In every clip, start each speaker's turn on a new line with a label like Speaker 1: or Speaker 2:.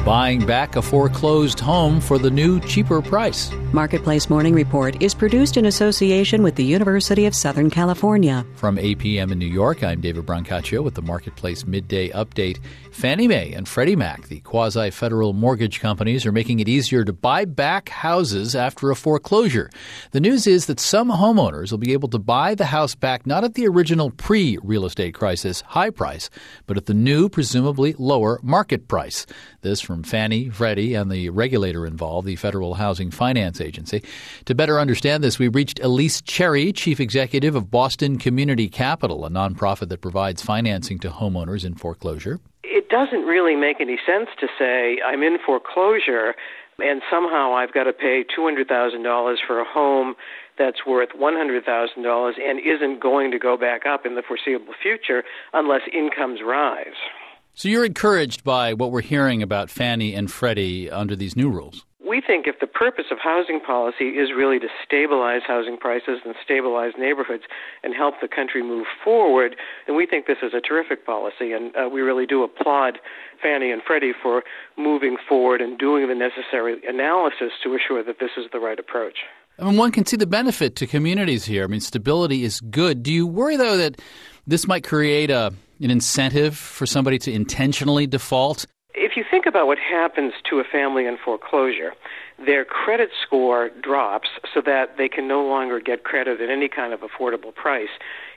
Speaker 1: buying back a foreclosed home for the new, cheaper price.
Speaker 2: Marketplace Morning Report is produced in association with the University of Southern California.
Speaker 1: From APM in New York, I'm David Brancaccio with the Marketplace Midday Update. Fannie Mae and Freddie Mac, the quasi-federal mortgage companies, are making it easier to buy back houses after a foreclosure. The news is that some homeowners will be able to buy the house back not at the original pre-real estate crisis high price, but at the new, presumably lower market price. This from Fannie, Freddie, and the regulator involved, the Federal Housing Finance Agency. To better understand this, we reached Elise Cherry, Chief Executive of Boston Community Capital, a nonprofit that provides financing to homeowners in foreclosure.
Speaker 3: It doesn't really make any sense to say I'm in foreclosure and somehow I've got to pay $200,000 for a home that's worth $100,000 and isn't going to go back up in the foreseeable future unless incomes rise.
Speaker 1: So you're encouraged by what we're hearing about Fannie and Freddie under these new rules?
Speaker 3: We think if the purpose of housing policy is really to stabilize housing prices and stabilize neighborhoods and help the country move forward, then we think this is a terrific policy. And we really do applaud Fannie and Freddie for moving forward and doing the necessary analysis to assure that this is the right approach.
Speaker 1: I mean, one can see the benefit to communities here. I mean, stability is good. Do you worry, though, that this might create an incentive for somebody to intentionally default?
Speaker 3: If you think about what happens to a family in foreclosure, their credit score drops so that they can no longer get credit at any kind of affordable price.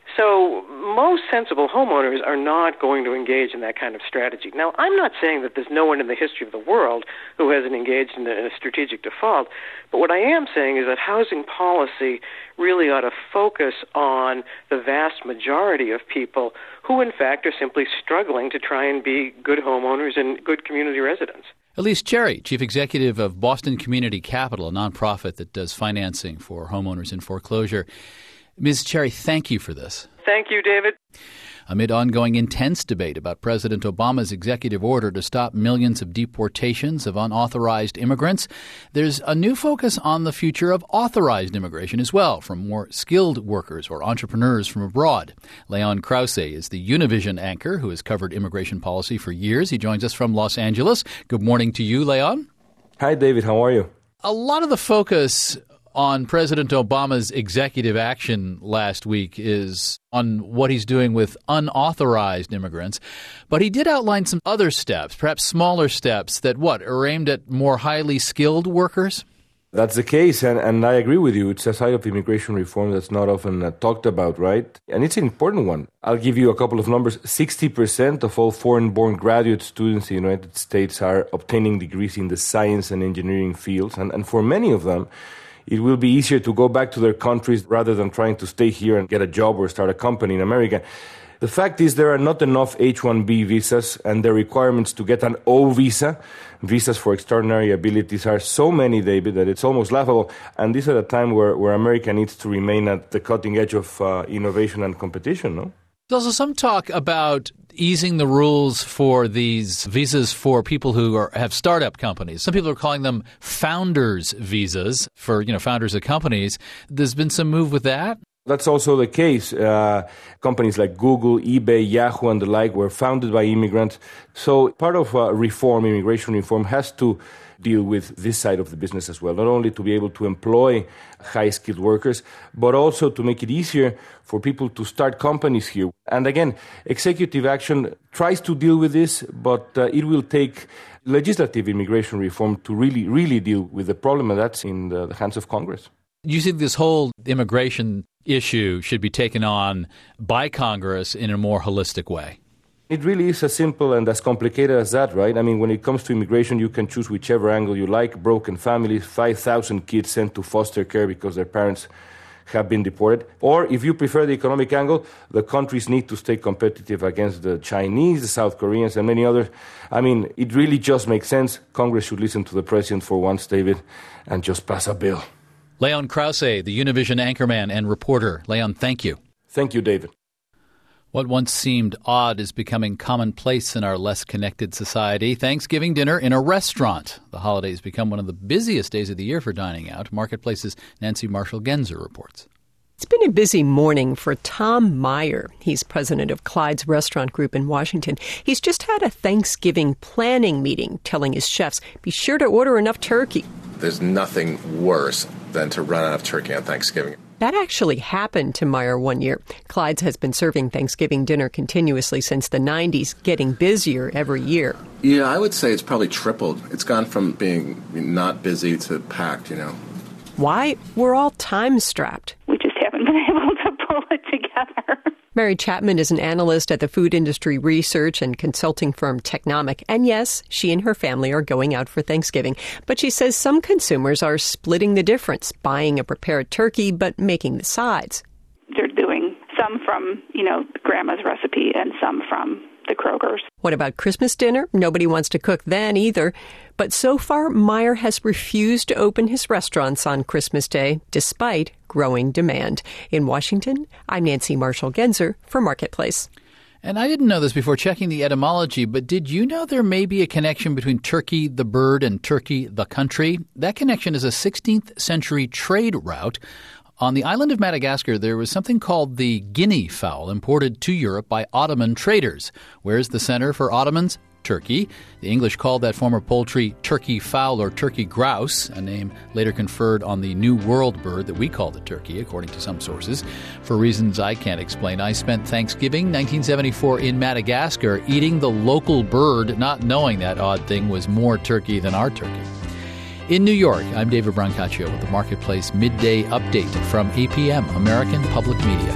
Speaker 3: So most sensible homeowners are not going to engage in that kind of strategy. Now, I'm not saying that there's no one in the history of the world who hasn't engaged in a strategic default, but what I am saying is that housing policy really ought to focus on the vast majority of people who, in fact, are simply struggling to try and be good homeowners and good community residents.
Speaker 1: Elise Cherry, Chief Executive of Boston Community Capital, a nonprofit that does financing for homeowners in foreclosure. Ms. Cherry, thank you for this.
Speaker 3: Thank you, David.
Speaker 1: Amid ongoing intense debate about President Obama's executive order to stop millions of deportations of unauthorized immigrants, there's a new focus on the future of authorized immigration as well, from more skilled workers or entrepreneurs from abroad. Leon Krause is the Univision anchor who has covered immigration policy for years. He joins us from Los Angeles. Good morning to you, Leon.
Speaker 4: Hi, David. How are you?
Speaker 1: A lot of the focus on President Obama's executive action last week is on what he's doing with unauthorized immigrants. But he did outline some other steps, perhaps smaller steps, that are aimed at more highly skilled workers?
Speaker 4: That's the case, and I agree with you. It's a side of immigration reform that's not often talked about, right? And it's an important one. I'll give you a couple of numbers. 60% of all foreign-born graduate students in the United States are obtaining degrees in the science and engineering fields. And for many of them, it will be easier to go back to their countries rather than trying to stay here and get a job or start a company in America. The fact is there are not enough H-1B visas, and the requirements to get an O visa, visas for extraordinary abilities, are so many, David, that it's almost laughable. And this at a time where America needs to remain at the cutting edge of innovation and competition, no?
Speaker 1: There's also some talk about easing the rules for these visas for people who have startup companies. Some people are calling them founders visas for, founders of companies. There's been some move with that.
Speaker 4: That's also the case. Companies like Google, eBay, Yahoo, and the like were founded by immigrants. So part of immigration reform, has to deal with this side of the business as well, not only to be able to employ high-skilled workers, but also to make it easier for people to start companies here. And again, executive action tries to deal with this, but it will take legislative immigration reform to really, really deal with the problem, and that's in the hands of Congress.
Speaker 1: You think this whole immigration issue should be taken on by Congress in a more holistic way?
Speaker 4: It really is as simple and as complicated as that, right? I mean, when it comes to immigration, you can choose whichever angle you like. Broken families, 5,000 kids sent to foster care because their parents have been deported. Or if you prefer the economic angle, the countries need to stay competitive against the Chinese, the South Koreans, and many others. I mean, it really just makes sense. Congress should listen to the president for once, David, and just pass a bill.
Speaker 1: Leon Krause, the Univision anchorman and reporter. Leon, thank you.
Speaker 4: Thank you, David.
Speaker 1: What once seemed odd is becoming commonplace in our less connected society. Thanksgiving dinner in a restaurant. The holidays become one of the busiest days of the year for dining out. Marketplace's Nancy Marshall-Genzer reports.
Speaker 2: It's been a busy morning for Tom Meyer. He's president of Clyde's Restaurant Group in Washington. He's just had a Thanksgiving planning meeting, telling his chefs, be sure to order enough turkey.
Speaker 5: There's nothing worse than to run out of turkey on Thanksgiving.
Speaker 2: That actually happened to Meyer one year. Clyde's has been serving Thanksgiving dinner continuously since the 90s, getting busier every year.
Speaker 5: Yeah, I would say it's probably tripled. It's gone from being not busy to packed,
Speaker 2: Why? We're all time-strapped.
Speaker 6: We just haven't been able to pull it together.
Speaker 2: Mary Chapman is an analyst at the food industry research and consulting firm Technomic. And yes, she and her family are going out for Thanksgiving. But she says some consumers are splitting the difference, buying a prepared turkey but making the sides.
Speaker 6: They're doing some from, grandma's recipe and some from the Kroger's.
Speaker 2: What about Christmas dinner? Nobody wants to cook then either. But so far, Meyer has refused to open his restaurants on Christmas Day, despite growing demand. In Washington, I'm Nancy Marshall-Genzer for Marketplace.
Speaker 1: And I didn't know this before checking the etymology, but did you know there may be a connection between turkey, the bird, and Turkey, the country? That connection is a 16th century trade route. On the island of Madagascar, there was something called the guinea fowl imported to Europe by Ottoman traders. Where's the center for Ottomans? Turkey. The English called that form of poultry turkey fowl or turkey grouse, a name later conferred on the New World bird that we call the turkey, according to some sources. For reasons I can't explain, I spent Thanksgiving 1974 in Madagascar eating the local bird, not knowing that odd thing was more turkey than our turkey. In New York, I'm David Brancaccio with the Marketplace Midday Update from APM, American Public Media.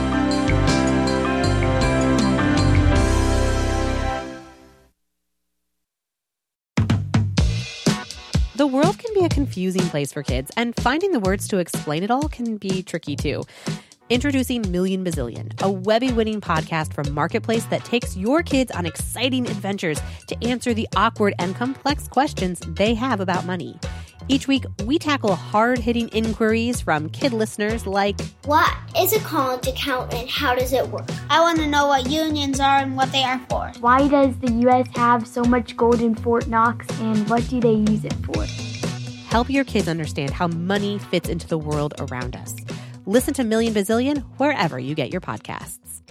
Speaker 7: The world can be a confusing place for kids, and finding the words to explain it all can be tricky too. Introducing Million Bazillion, a Webby-winning podcast from Marketplace that takes your kids on exciting adventures to answer the awkward and complex questions they have about money. Each week, we tackle hard-hitting inquiries from kid listeners like,
Speaker 8: what is a college account and how does it work? I want to know what unions are and what they are for.
Speaker 9: Why does the U.S. have so much gold in Fort Knox and what do they use it for?
Speaker 7: Help your kids understand how money fits into the world around us. Listen to Million Bazillion wherever you get your podcasts.